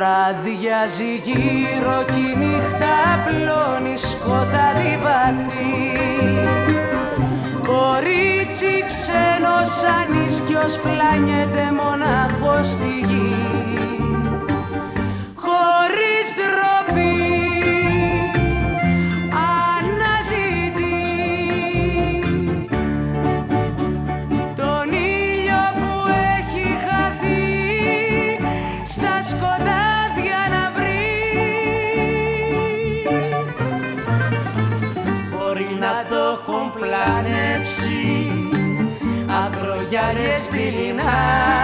Βραδιάζει γύρω κι η νύχτα πλώνει σκοτάδι βαθύ. Κορίτσι ξένος ανίσκιος πλάνιεται μονάχος στη γη. Χωρίς ντροπή αναζητεί τον ήλιο που έχει χαθεί στα σκοτάδια να βρει. Μπορεί να το έχουν πλανέψει ακρογιάλιες δειλινά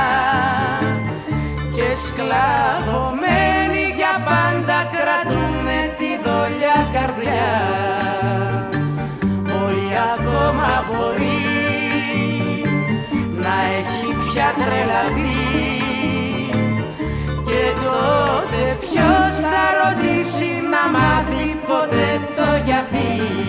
και σκλαβωμένοι για πάντα κρατούνε τη δόλια καρδιά. Μπορεί ακόμα μπορεί να έχει πια τρελαθεί και τότε ποιος θα ρωτήσει να μάθει ποτέ το γιατί.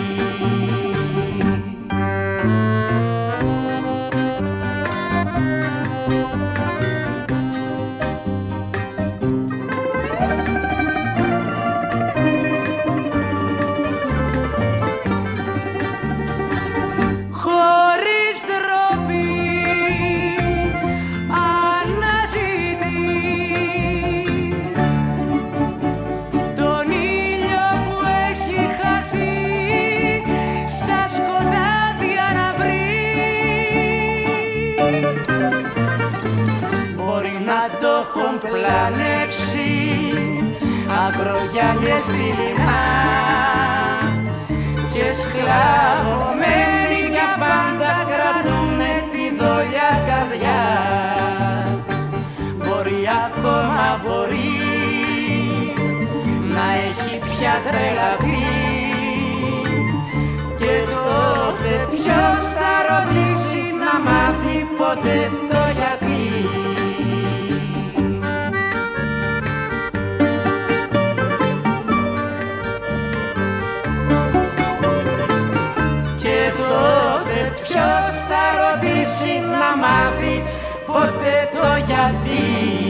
Πλανέψει ακρογιάλιες δειλινά και σκλαβωμένοι για πάντα κρατούνε τη δόλια καρδιά. Μπορεί ακόμα μπορεί να έχει πια τρελαθεί και τότε ποιος θα ρωτήσει να μάθει ποτέ το γιατί. Ποιος θα ρωτήσει να μάθει ποτέ το γιατί.